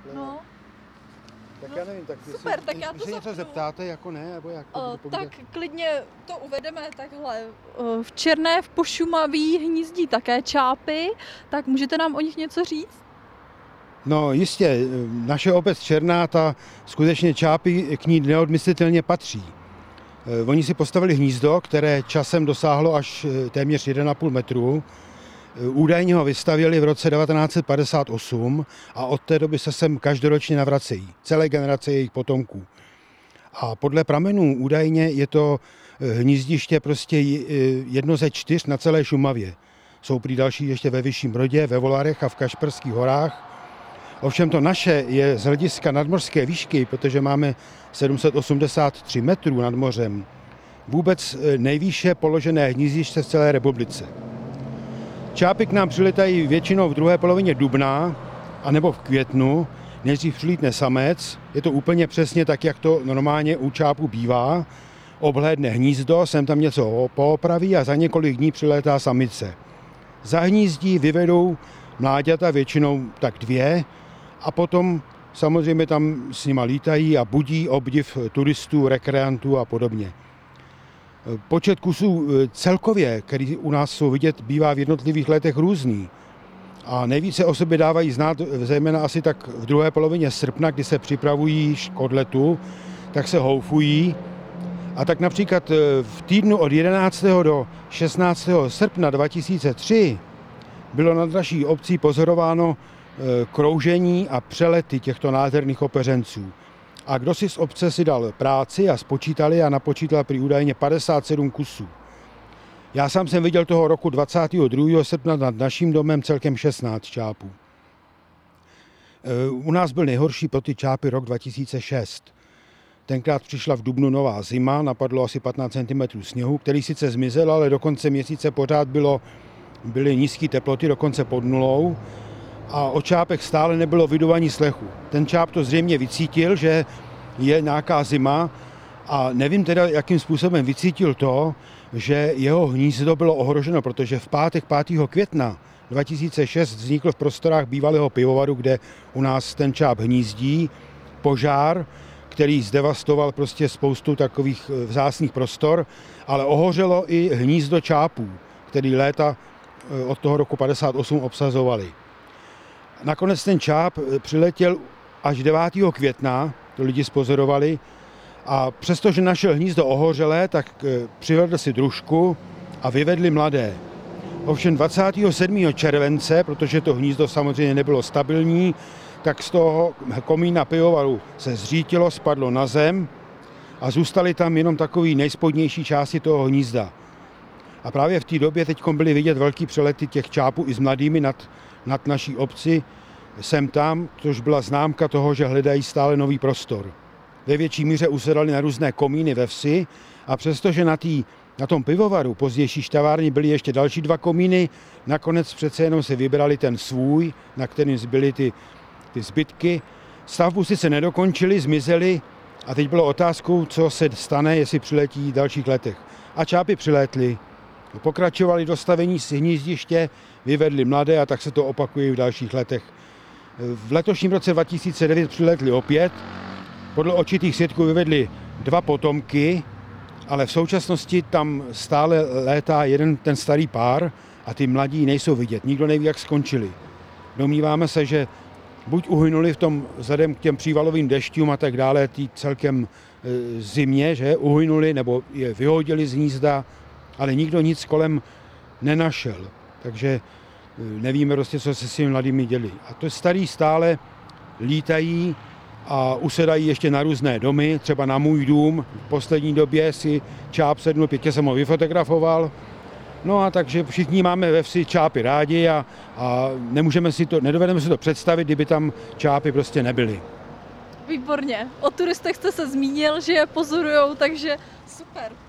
No. Tak já nevím, tak super, tak já to když se něco zapnu. zeptáte, jako ne, nebo jak to budu povídat? Tak klidně to uvedeme takhle. V Černé, v Pošumaví hnízdí také čápy, tak můžete nám o nich něco říct? No jistě, naše obec Černá, ta skutečně čápy k ní neodmyslitelně patří. Oni si postavili hnízdo, které časem dosáhlo až téměř 1,5 metru. Údajně ho vystavěli v roce 1958 a od té doby se sem každoročně navracejí. Celé generace jejich potomků. A podle pramenů údajně je to hnízdiště prostě jedno ze 4 na celé Šumavě. Jsou prý další ještě ve Vyšším Brodě, ve Volarech a v Kašperských horách. Ovšem to naše je z hlediska nadmořské výšky, protože máme 783 metrů nad mořem, vůbec nejvýše položené hnízdiště v celé republice. Čápy k nám přiletají většinou v druhé polovině dubna anebo v květnu. Nejdřív přilítne samec, je to úplně přesně tak, jak to normálně u čápů bývá. Obhlédne hnízdo, sem tam něco poopraví a za několik dní přilétá samice. Zahnízdí, vyvedou mláďata, většinou tak 2, a potom samozřejmě tam s nima lítají a budí obdiv turistů, rekreantů a podobně. Počet kusů celkově, který u nás jsou vidět, bývá v jednotlivých letech různý. A nejvíce o sobě dávají znát, zejména asi tak v druhé polovině srpna, kdy se připravují k odletu, tak se houfují. A tak například v týdnu od 11. do 16. srpna 2003 bylo nad naší obcí pozorováno kroužení a přelety těchto nádherných opeřenců. A kdo si z obce si dal práci a spočítali a napočítal prý údajně 57 kusů. Já sám jsem viděl toho roku 22. srpna nad naším domem celkem 16 čápů. U nás byl nejhorší pro ty čápy rok 2006. Tenkrát přišla v dubnu nová zima, napadlo asi 15 cm sněhu, který sice zmizel, ale do konce měsíce pořád byly nízké teploty, dokonce pod nulou. A o čápech stále nebylo vidu ani slechu. Ten čáp to zřejmě vycítil, že je nějaká zima, a nevím teda, jakým způsobem vycítil to, že jeho hnízdo bylo ohroženo, protože v pátek 5. května 2006 vznikl v prostorách bývalého pivovaru, kde u nás ten čáp hnízdí, požár, který zdevastoval prostě spoustu takových vzácných prostor, ale ohořelo i hnízdo čápů, který léta od toho roku 58 obsazovali. Nakonec ten čáp přiletěl až 9. května, to lidi spozorovali, a přestože našel hnízdo ohořelé, tak přivedl si družku a vyvedli mladé. Ovšem 27. července, protože to hnízdo samozřejmě nebylo stabilní, tak z toho komína pivovaru se zřítilo, spadlo na zem a zůstaly tam jenom takové nejspodnější části toho hnízda. A právě v té době teď byly vidět velký přelety těch čápů i s mladými nad naší obci, sem tam, což byla známka toho, že hledají stále nový prostor. Ve větší míře usedali na různé komíny ve vsi a přestože na tom pivovaru, pozdější štavárně, byly ještě další 2 komíny, nakonec přece jenom se vybrali ten svůj, na kterým zbyly ty zbytky. Stavbu sice nedokončili, zmizeli a teď bylo otázkou, co se stane, jestli přiletí v dalších letech. A čápy přilétly, pokračovali do stavení si hnízdiště, vyvedli mladé a tak se to opakuje v dalších letech. V letošním roce 2009 přilétli opět, podle očitých svědků vyvedli 2 potomky, ale v současnosti tam stále létá jeden ten starý pár a ty mladí nejsou vidět. Nikdo neví, jak skončili. Domníváme se, že buď uhynuli v tom vzhledem k těm přívalovým dešťům a tak dále, tý celkem zimě, že uhynuli nebo je vyhodili z hnízda, ale nikdo nic kolem nenašel. Takže nevíme prostě, co se s těmi mladými děli. A to starý stále lítají a usedají ještě na různé domy, třeba na můj dům. V poslední době si čáp sednul, pěkně jsem ho vyfotografoval. No a takže všichni máme ve vsi čápy rádi a nedovedeme si to představit, kdyby tam čápy prostě nebyly. Výborně. O turistech jste se zmínil, že je pozorujou, takže super.